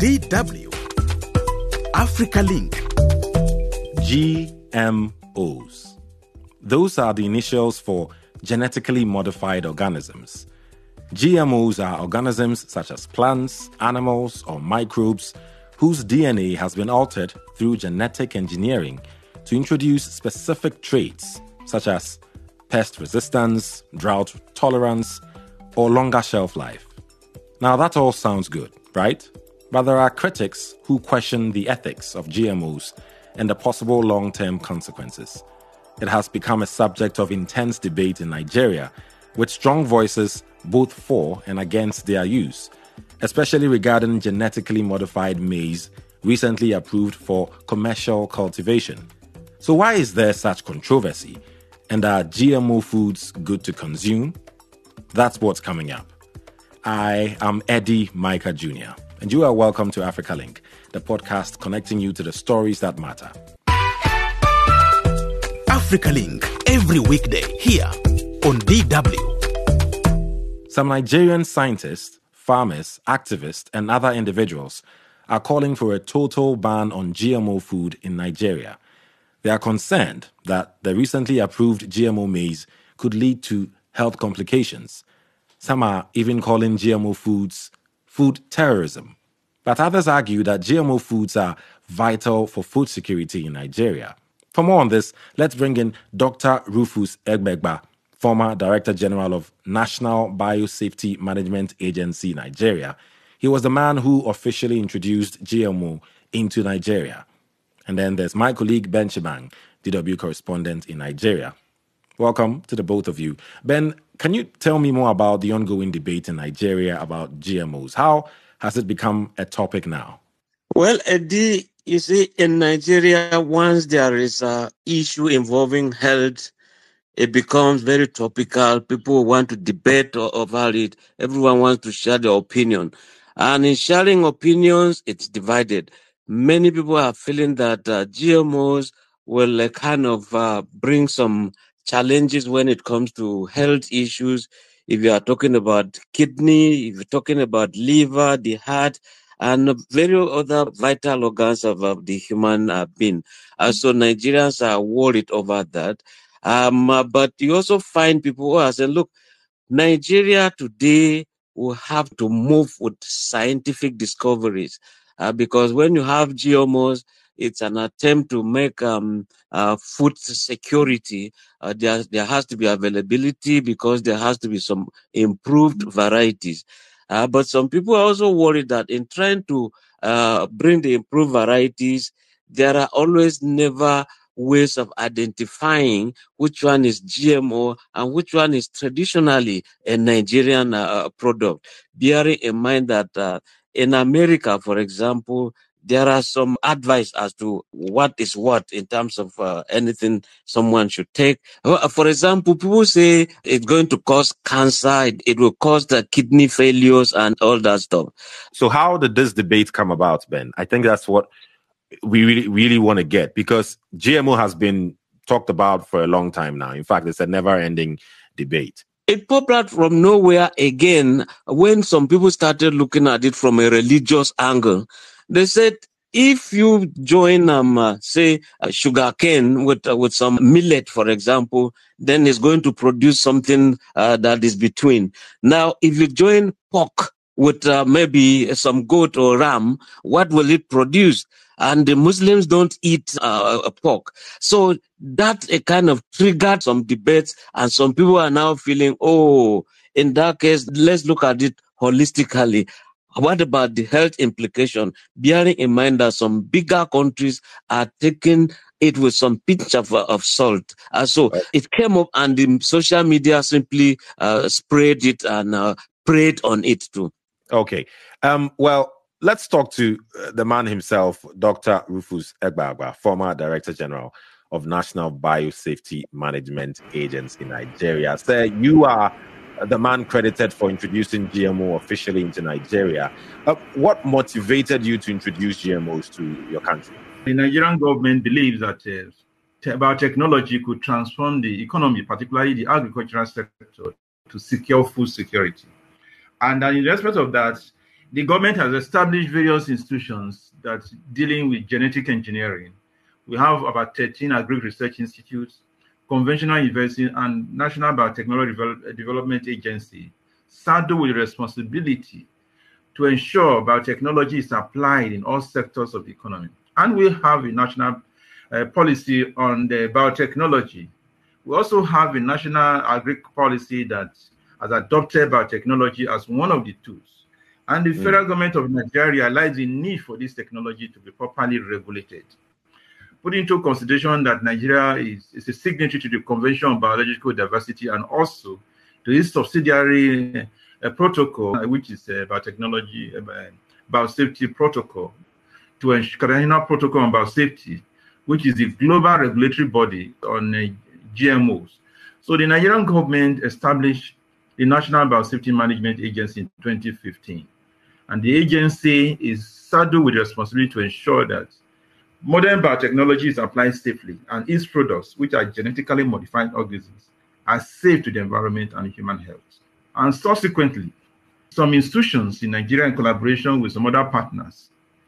DW Africa Link. GMOs. Those are the initials for genetically modified organisms. GMOs are organisms such as plants, animals, or microbes whose DNA has been altered through genetic engineering to introduce specific traits such as pest resistance, drought tolerance, or longer shelf life. Now that all sounds good, right? But there are critics who question the ethics of GMOs and the possible long-term consequences. It has become a subject of intense debate in Nigeria, with strong voices both for and against their use, especially regarding genetically modified maize recently approved for commercial cultivation. So why is there such controversy? And are GMO foods good to consume? That's what's coming up. I am Eddie Micah Jr., and you are welcome to Africa Link, the podcast connecting you to the stories that matter. Africa Link, every weekday here on DW. Some Nigerian scientists, farmers, activists, and other individuals are calling for a total ban on GMO food in Nigeria. They are concerned that the recently approved GMO maize could lead to health complications. Some are even calling GMO foods food terrorism. But others argue that GMO foods are vital for food security in Nigeria. For more on this, let's bring in Dr. Rufus Egbegba, former Director General of National Biosafety Management Agency, Nigeria. He was the man who officially introduced GMO into Nigeria. And then there's my colleague Ben Chibang, DW correspondent in Nigeria. Welcome to the both of you. Ben, can you tell me more about the ongoing debate in Nigeria about GMOs? How has it become a topic now? Well, Eddie, you see, in Nigeria, once there is an issue involving health, it becomes very topical. People want to debate about it. Everyone wants to share their opinion. And in sharing opinions, it's divided. Many people are feeling that GMOs will kind of bring some challenges when it comes to health issues. If you are talking about kidney, if you're talking about liver, the heart, and various other vital organs of the human being. So Nigerians are worried over that. But you also find people who are saying, look, Nigeria today will have to move with scientific discoveries because when you have GMOs, it's an attempt to make food security. There has to be availability because there has to be some improved varieties. But some people are also worried that in trying to bring the improved varieties, there are always never ways of identifying which one is GMO and which one is traditionally a Nigerian product. Bearing in mind that in America, for example, there are some advice as to what is what in terms of anything someone should take. For example, people say it's going to cause cancer, it will cause the kidney failures and all that stuff. So how did this debate come about, Ben? I think that's what we really want to get, because GMO has been talked about for a long time now. In fact, it's a never-ending debate. It popped out from nowhere again when some people started looking at it from a religious angle. They said, if you join, sugarcane with some millet, for example, then it's going to produce something that is between. Now, if you join pork with maybe some goat or ram, what will it produce? And the Muslims don't eat pork. So that kind of triggered some debates, and some people are now feeling, in that case, let's look at it holistically. What about the health implication? Bearing in mind that some bigger countries are taking it with some pinch of salt. So it came up, and the social media simply sprayed it and preyed on it too. Okay. Well, let's talk to the man himself, Dr. Rufus Egbegba, former Director General of National Biosafety Management Agency in Nigeria. Sir, you are the man credited for introducing GMO officially into Nigeria. What motivated you to introduce GMOs to your country? The Nigerian government believes that biotechnology could transform the economy, particularly the agricultural sector, to secure food security. And in respect of that, The government has established various institutions that dealing with genetic engineering. We have about 13 agri-research institutes, conventional universities, and National Biotechnology Development Agency, saddled with responsibility to ensure biotechnology is applied in all sectors of the economy. And we have a national policy on the biotechnology. We also have a national agri policy that has adopted biotechnology as one of the tools. And the federal government of Nigeria realized the need for this technology to be properly regulated. Put into consideration that Nigeria is a signatory to the Convention on Biological Diversity and also to its subsidiary protocol, which is biotechnology, biosafety protocol, to international protocol on biosafety, which is the global regulatory body on GMOs. So the Nigerian government established the National Biosafety Management Agency in 2015. And the agency is saddled with the responsibility to ensure that modern biotechnology is applied safely and its products, which are genetically modified organisms, are safe to the environment and human health. And subsequently, some institutions in Nigeria, in collaboration with some other partners,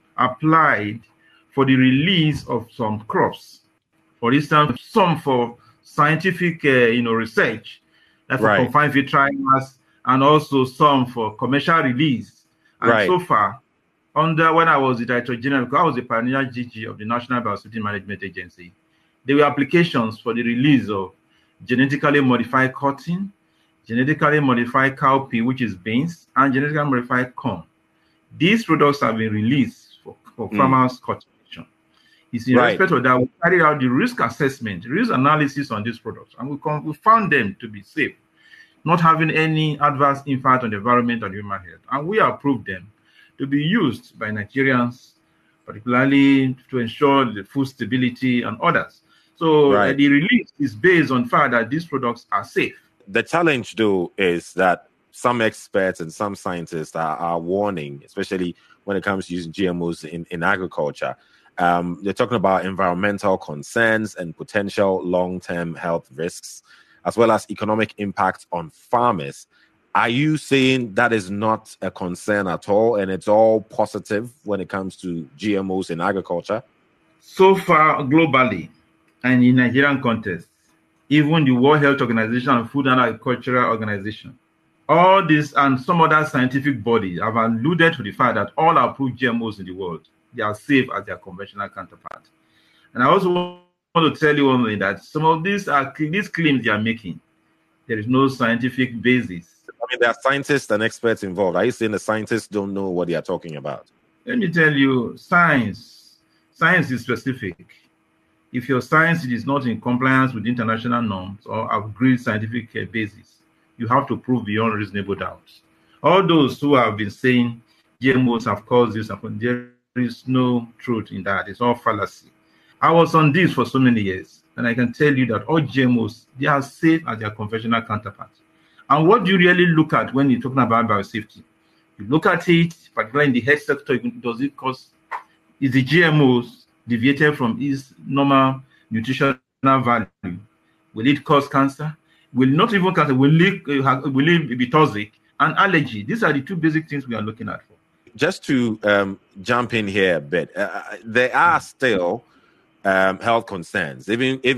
applied for the release of some crops. For instance, some for scientific research, like for confined trials, and also some for commercial release. And so far, when I was the Director General, because I was the pioneer GG of the National Biosafety Management Agency, there were applications for the release of genetically modified cotton, genetically modified cowpea, which is beans, and genetically modified corn. These products have been released for farmers' cultivation. It's in respect of that, we carried out the risk assessment, risk analysis on these products, and we found them to be safe, not having any adverse impact on the environment and human health. And we approved them to be used by Nigerians, particularly to ensure the food stability and others. So the release is based on the fact that these products are safe. The challenge, though, is that some experts and some scientists are warning, especially when it comes to using GMOs in agriculture. They're talking about environmental concerns and potential long-term health risks, as well as economic impact on farmers. Are you saying that is not a concern at all, and it's all positive when it comes to GMOs in agriculture? So far, globally, and in Nigerian context, even the World Health Organization and Food and Agricultural Organization, all this and some other scientific bodies have alluded to the fact that all approved GMOs in the world, they are safe as their conventional counterparts. And I also want to tell you one thing, that some of these claims they are making, there is no scientific basis. I mean, there are scientists and experts involved. Are you saying the scientists don't know what they are talking about? Let me tell you, science is specific. If your science is not in compliance with international norms or agreed scientific basis, you have to prove beyond reasonable doubt. All those who have been saying GMOs have caused this, there is no truth in that. It's all fallacy. I was on this for so many years, and I can tell you that all GMOs, they are safe as their conventional counterparts. And what do you really look at when you're talking about biosafety? You look at it, particularly in the health sector, does it cause, is the GMOs deviated from its normal nutritional value? Will it cause cancer? Will not even cancer, will it be toxic? And allergy. These are the two basic things we are looking at for. Just to jump in here a bit, there are still health concerns.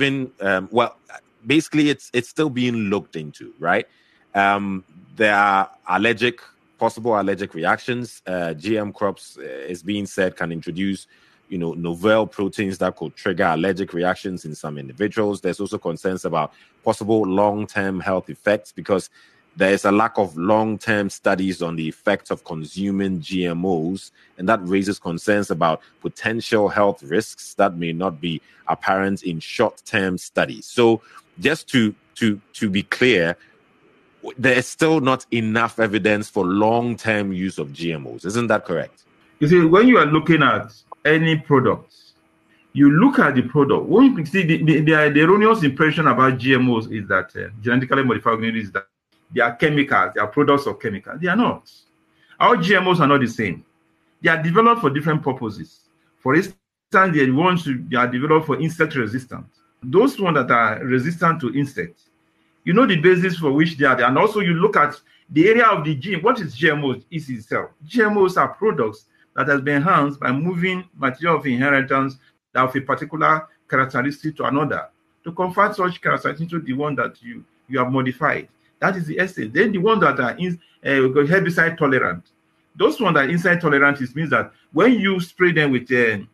Basically, it's still being looked into, right? There are possible allergic reactions. GM crops is being said can introduce, novel proteins that could trigger allergic reactions in some individuals. There's also concerns about possible long-term health effects because there is a lack of long-term studies on the effects of consuming GMOs, and that raises concerns about potential health risks that may not be apparent in short-term studies. So just to be clear, there is still not enough evidence for long-term use of GMOs. Isn't that correct? You see, when you are looking at any product, you look at the product. When you see the erroneous impression about GMOs is that genetically modified organisms, that they are chemicals, they are products of chemicals. They are not. Our GMOs are not the same. They are developed for different purposes. For instance, they are developed for insect resistance. Those ones that are resistant to insects, you know the basis for which they are there. And also you look at the area of the GM, what is GMOs is itself. GMOs are products that has been enhanced by moving material of inheritance of a particular characteristic to another, to convert such characteristics into the one that you have modified. That is the essence. Then the ones that are herbicide tolerant. Those ones that are insect tolerant, it means that when you spray them with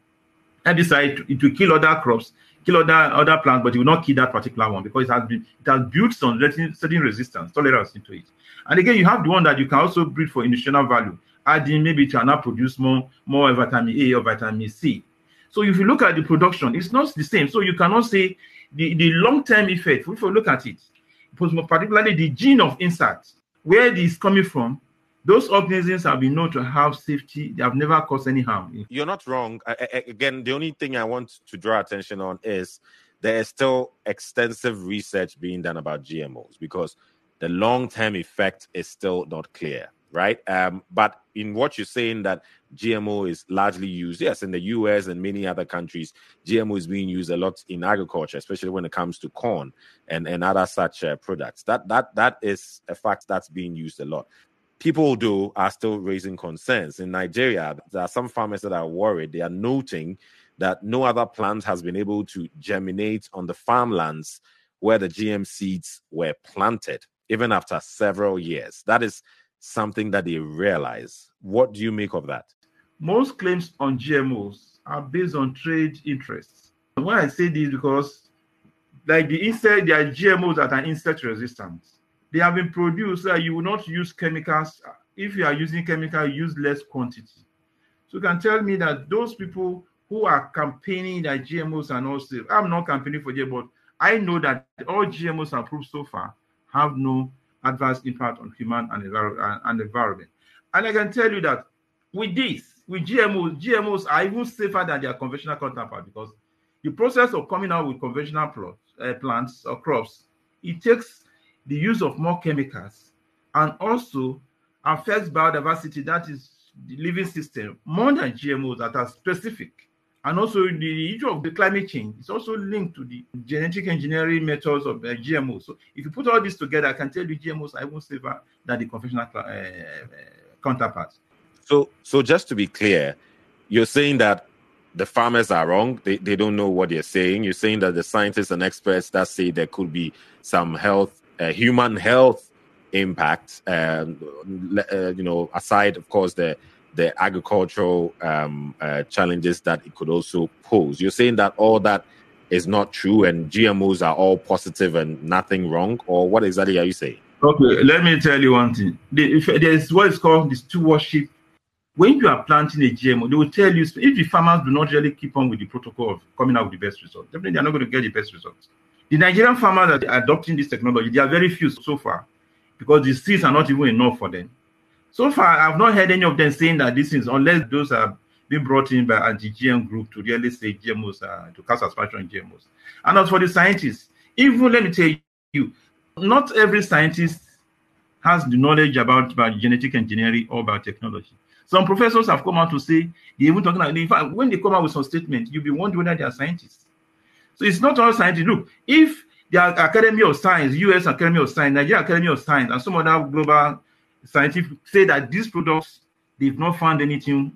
herbicide, it will kill other crops, kill other plants, but it will not kill that particular one because it has built some certain resistance, tolerance into it. And again, you have the one that you can also breed for nutritional value, adding maybe to now produce more vitamin A or vitamin C. So if you look at the production, it's not the same. So you cannot say the long-term effect. If you look at it, particularly the gene of insects, where it is coming from, those organisms have been known to have safety. They have never caused any harm. You're not wrong. Again, the only thing I want to draw attention on is there is still extensive research being done about GMOs because the long-term effect is still not clear, right? But in what you're saying that GMO is largely used, yes, in the US and many other countries, GMO is being used a lot in agriculture, especially when it comes to corn and other such products. That is a fact that's being used a lot. People are still raising concerns. In Nigeria, there are some farmers that are worried. They are noting that no other plant has been able to germinate on the farmlands where the GM seeds were planted, even after several years. That is something that they realize. What do you make of that? Most claims on GMOs are based on trade interests. When I say this, because like there are GMOs that are insect resistant. They have been produced so that you will not use chemicals. If you are using chemicals, use less quantity. So you can tell me that those people who are campaigning that GMOs are not safe. I'm not campaigning for GMOs, but I know that all GMOs approved so far have no adverse impact on human and environment. And I can tell you that with GMOs are even safer than their conventional counterpart because the process of coming out with conventional plants or crops, it takes the use of more chemicals and also affects biodiversity, that is the living system, more than GMOs that are specific. And also the issue of the climate change is also linked to the genetic engineering methods of GMOs. So if you put all this together, I can tell you GMOs are even safer than the conventional counterparts. So just to be clear, you're saying that the farmers are wrong. They don't know what they're saying. You're saying that the scientists and experts that say there could be some human health impact, aside, of course, the agricultural challenges that it could also pose. You're saying that all that is not true and GMOs are all positive and nothing wrong, or what exactly are you saying? Okay, let me tell you one thing. There's what is called the stewardship. When you are planting a GMO, they will tell you if the farmers do not really keep on with the protocol of coming out with the best results, definitely they are not going to get the best results. The Nigerian farmers that are adopting this technology, they are very few so far because the seeds are not even enough for them. So far, I've not heard any of them saying that this is, unless those are being brought in by anti-GM group to really say GMOs to cast aspersion on GMOs. And as for the scientists, even let me tell you, not every scientist has the knowledge about genetic engineering or biotechnology. Some professors have come out to say, they even talking about, in fact, when they come out with some statement, you'll be wondering whether they are scientists. So it's not all scientists. Look, if the Academy of Science, US Academy of Science, Nigeria Academy of Science, and some other global scientific say that these products, they've not found anything,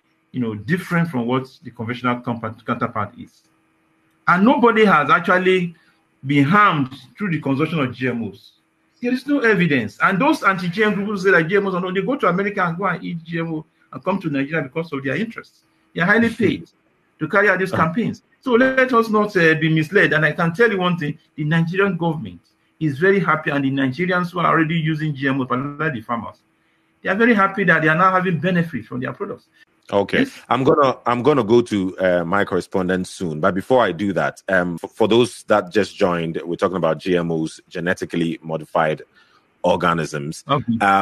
different from what the conventional counterpart is. And nobody has actually been harmed through the consumption of GMOs. There is no evidence. And those anti-GM groups say that GMOs are not, they go to America and go and eat GMO and come to Nigeria because of their interests. They are highly paid to carry out these campaigns. So let us not be misled. And I can tell you one thing, the Nigerian government is very happy, and the Nigerians who are already using GMOs, particularly the farmers, they are very happy that they are now having benefits from their products. Okay, yes. I'm gonna go to my correspondent soon, but before I do that, for those that just joined, we're talking about GMOs, genetically modified organisms. Okay.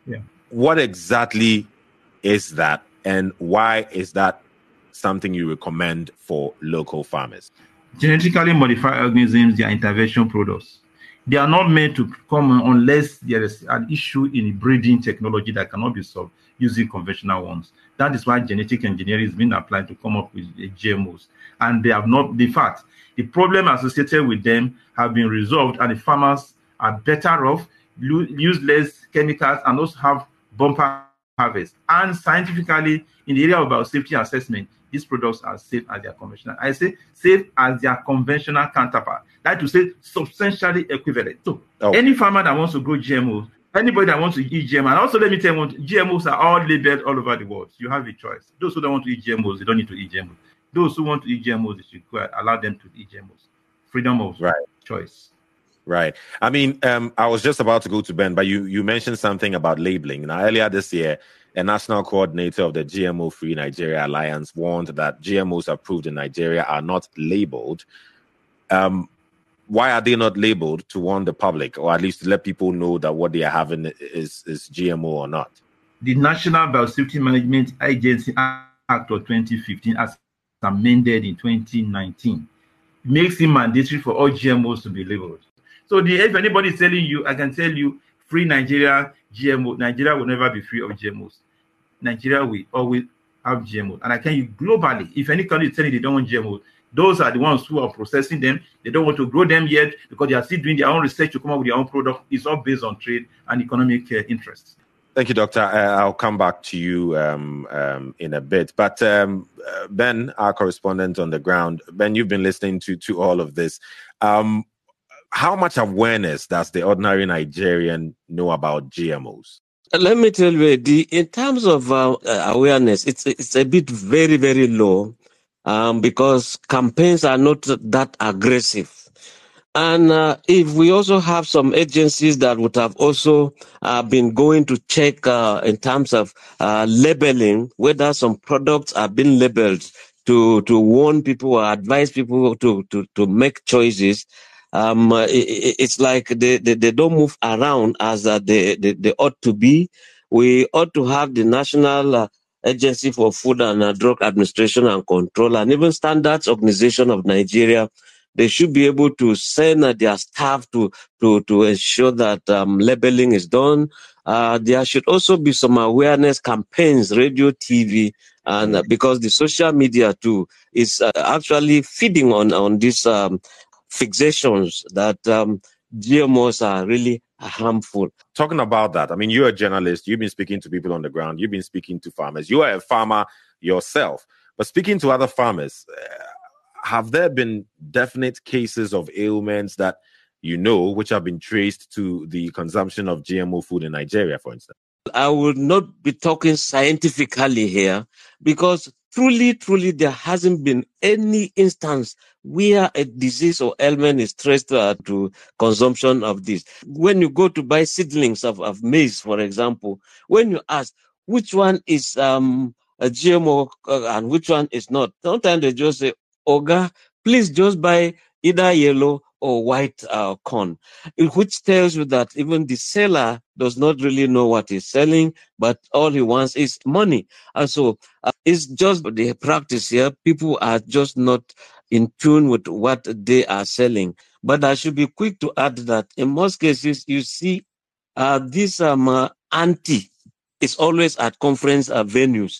What exactly is that, and why is that something you recommend for local farmers? Genetically modified organisms, they are intervention products. They are not meant to come unless there is an issue in breeding technology that cannot be solved using conventional ones. That is why genetic engineering is being applied to come up with GMOs. And they have not, in fact, the problem associated with them have been resolved, and the farmers are better off use less chemicals, and also have bumper harvest. And scientifically, in the area of biosafety assessment, these products are safe as their conventional. I say safe as their conventional counterpart. That to say substantially equivalent. So any farmer that wants to grow GMOs, anybody that wants to eat GMO, and also let me tell you, GMOs are all labeled all over the world. You have a choice. Those who don't want to eat GMOs, they don't need to eat GMOs. Those who want to eat GMOs, they should allow them to eat GMOs. Freedom of choice. Right. I mean, I was just about to go to Ben, but you mentioned something about labeling. Now, earlier this year, a national coordinator of the GMO-Free Nigeria Alliance warned that GMOs approved in Nigeria are not labeled. Why are they not labeled to warn the public, or at least to let people know that what they are having is GMO or not? The National Biosafety Management Agency Act of 2015, as amended in 2019, makes it mandatory for all GMOs to be labeled. So if anybody is telling you, I can tell you, free Nigeria GMO, Nigeria will never be free of GMOs. Nigeria will always have GMOs. And I tell you, globally, if any country is telling you they don't want GMOs, those are the ones who are processing them. They don't want to grow them yet because they are still doing their own research to come up with their own product. It's all based on trade and economic interests. Thank you, Doctor. I'll come back to you in a bit. But Ben, our correspondent on the ground, Ben, you've been listening to all of this. How much awareness does the ordinary Nigerian know about GMOs? Let me tell you, in terms of awareness, it's a bit very, very low because campaigns are not that aggressive. And if we also have some agencies that would have also been going to check in terms of labeling, whether some products are being labeled to warn people or advise people to make choices, it's like they don't move around as they ought to be. We ought to have the National Agency for Food and Drug Administration and Control, and even Standards Organization of Nigeria. They should be able to send their staff to ensure that labeling is done. There should also be some awareness campaigns, radio, TV, and because the social media too is actually feeding on these fixations that GMOs are really harmful. Talking about that, I mean, you're a journalist. You've been speaking to people on the ground. You've been speaking to farmers. You are a farmer yourself. But speaking to other farmers, have there been definite cases of ailments that you know which have been traced to the consumption of GMO food in Nigeria, for instance? I will not be talking scientifically here because truly, there hasn't been any instance where a disease or ailment is traced to consumption of this. When you go to buy seedlings of maize, for example, when you ask which one is a GMO and which one is not, sometimes they just say, Oga, please just buy either yellow or white corn, which tells you that even the seller does not really know what he's selling, but all he wants is money. And so it's just the practice here. People are just not in tune with what they are selling. But I should be quick to add that in most cases, you see this anti is always at conference venues.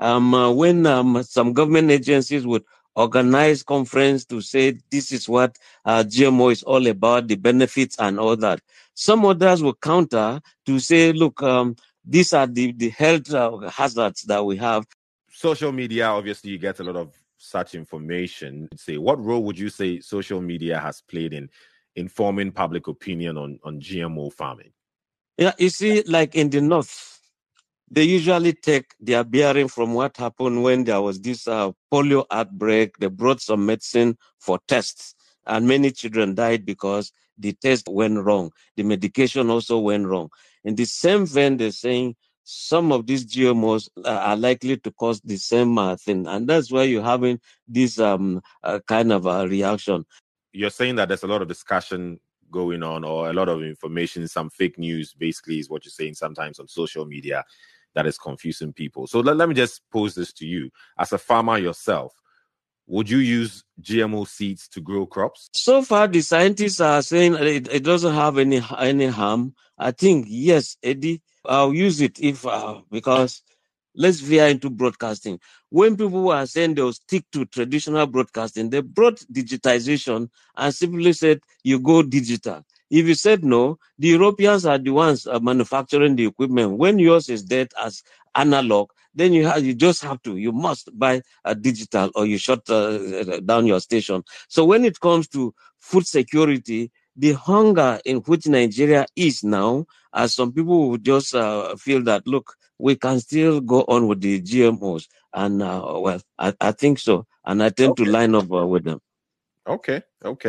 When some government agencies would organize conference to say this is what GMO is all about, the benefits and all that. Some others will counter to say, look, these are the health hazards that we have. Social media, obviously, you get a lot of such information. Say, what role would you say social media has played in informing public opinion on GMO farming? Yeah, you see, like in the North, they usually take their bearing from what happened when there was this polio outbreak. They brought some medicine for tests, and many children died because the test went wrong. The medication also went wrong. In the same vein, they're saying some of these GMOs are likely to cause the same thing, and that's why you're having this kind of reaction. You're saying that there's a lot of discussion going on, or a lot of information, some fake news, basically, is what you're saying sometimes on social media, that is confusing people. So let me just pose this to you. As a farmer yourself, would you use GMO seeds to grow crops? So far, the scientists are saying it doesn't have any harm. I think, yes, Eddie, I'll use it if because let's veer into broadcasting. When people were saying they'll stick to traditional broadcasting, they brought digitization and simply said, you go digital. If you said no, the Europeans are the ones manufacturing the equipment. When yours is dead as analog, then you just have to, you must buy a digital or you shut down your station. So when it comes to food security, the hunger in which Nigeria is now, as some people would just feel that, look, we can still go on with the GMOs. And I think so. And I tend to line up with them. Okay.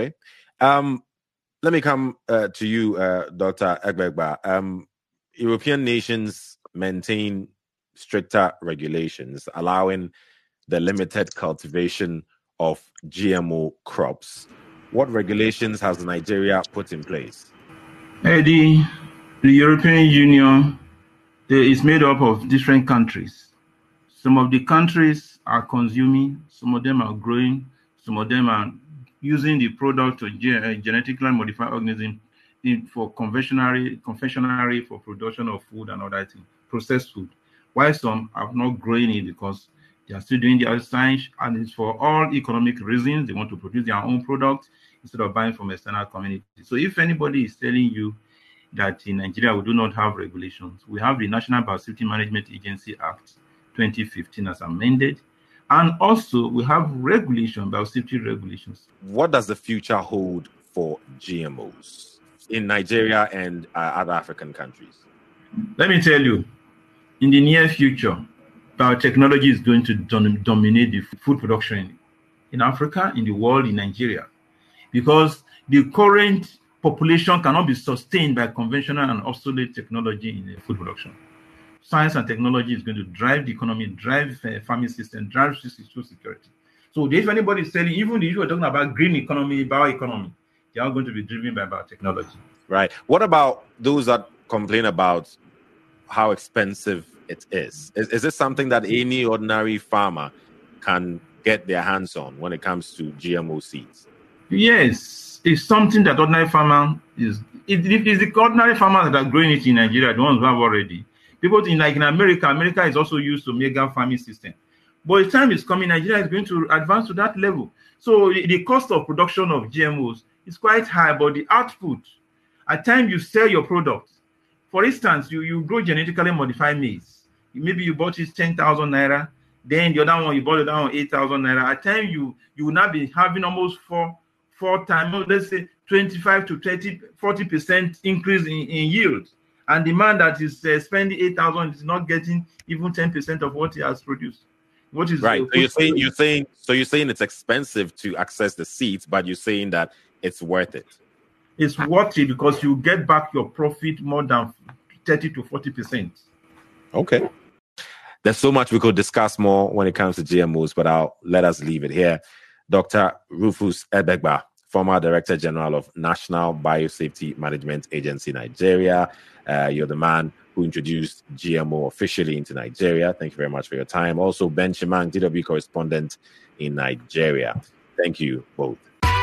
Let me come to you, Dr. Egbegba. European nations maintain stricter regulations allowing the limited cultivation of GMO crops. What regulations has Nigeria put in place? The European Union is made up of different countries. Some of the countries are consuming, some of them are growing, some of them are using the product of genetically modified organisms for confectionery for production of food and other things, processed food. While some are not growing it because they are still doing the other science, and it's for all economic reasons. They want to produce their own product instead of buying from external community. So if anybody is telling you that in Nigeria we do not have regulations, we have the National Biosafety Management Agency Act 2015 as amended, and also we have biosafety regulations. What does the future hold for GMOs in Nigeria and other African countries? Let me tell you, in the near future, biotechnology is going to dominate the food production in Africa, in the world, in Nigeria, because the current population cannot be sustained by conventional and obsolete technology in the food production. Science and technology is going to drive the economy, drive farming system, drive food security. So if anybody is selling, even if you're talking about green economy, bioeconomy, they are going to be driven by biotechnology. Right. What about those that complain about how expensive it is? Is this something that any ordinary farmer can get their hands on when it comes to GMO seeds? Yes, it's something that ordinary farmer is. It is the ordinary farmers that are growing it in Nigeria, the ones who have already. People in America is also used to mega farming system. But the time is coming, Nigeria is going to advance to that level. So the cost of production of GMOs is quite high, but the output, at times you sell your product. For instance, you grow genetically modified maize. Maybe you bought it 10,000 naira. Then the other one, you bought it down 8,000 naira. At times you will not be having almost four times, let's say 25 to 40% increase in yield. And the man that is spending 8,000 is not getting even 10% of what he has produced. What is right? So you're saying it's expensive to access the seeds, but you're saying that it's worth it. It's worth it because you get back your profit more than 30 to 40%. Okay. There's so much we could discuss more when it comes to GMOs, but let us leave it here. Dr. Rufus Egbegba, former Director General of National Biosafety Management Agency, Nigeria. You're the man who introduced GMO officially into Nigeria. Thank you very much for your time. Also, Ben Chimang, DW correspondent in Nigeria. Thank you both.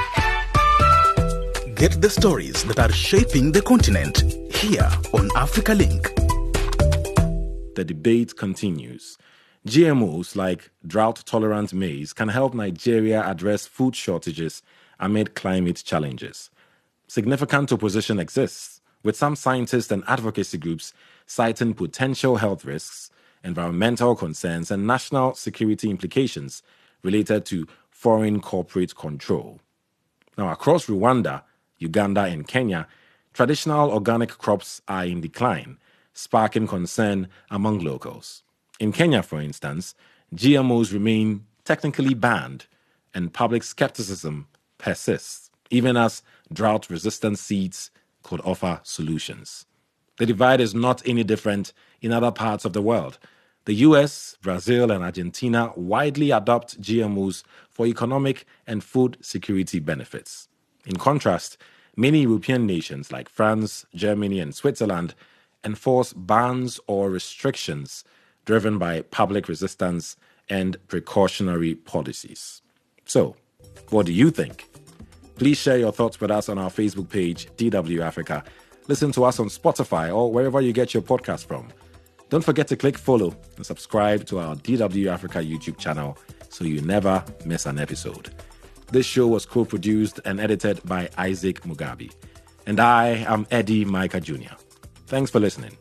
Get the stories that are shaping the continent here on Africa Link. The debate continues. GMOs like drought-tolerant maize can help Nigeria address food shortages amid climate challenges. Significant opposition exists, with some scientists and advocacy groups citing potential health risks, environmental concerns, and national security implications related to foreign corporate control. Now, across Rwanda, Uganda, and Kenya, traditional organic crops are in decline, sparking concern among locals. In Kenya, for instance, GMOs remain technically banned, and public skepticism persists, even as drought-resistant seeds could offer solutions. The divide is not any different in other parts of the world. The US, Brazil, and Argentina widely adopt GMOs for economic and food security benefits. In contrast, many European nations like France, Germany, and Switzerland enforce bans or restrictions driven by public resistance and precautionary policies. So, what do you think? Please share your thoughts with us on our Facebook page, DW Africa. Listen to us on Spotify or wherever you get your podcast from. Don't forget to click follow and subscribe to our DW Africa YouTube channel so you never miss an episode. This show was co-produced and edited by Isaac Mugabe. And I am Eddie Micah Jr. Thanks for listening.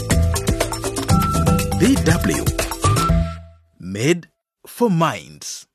DW. Made for Minds.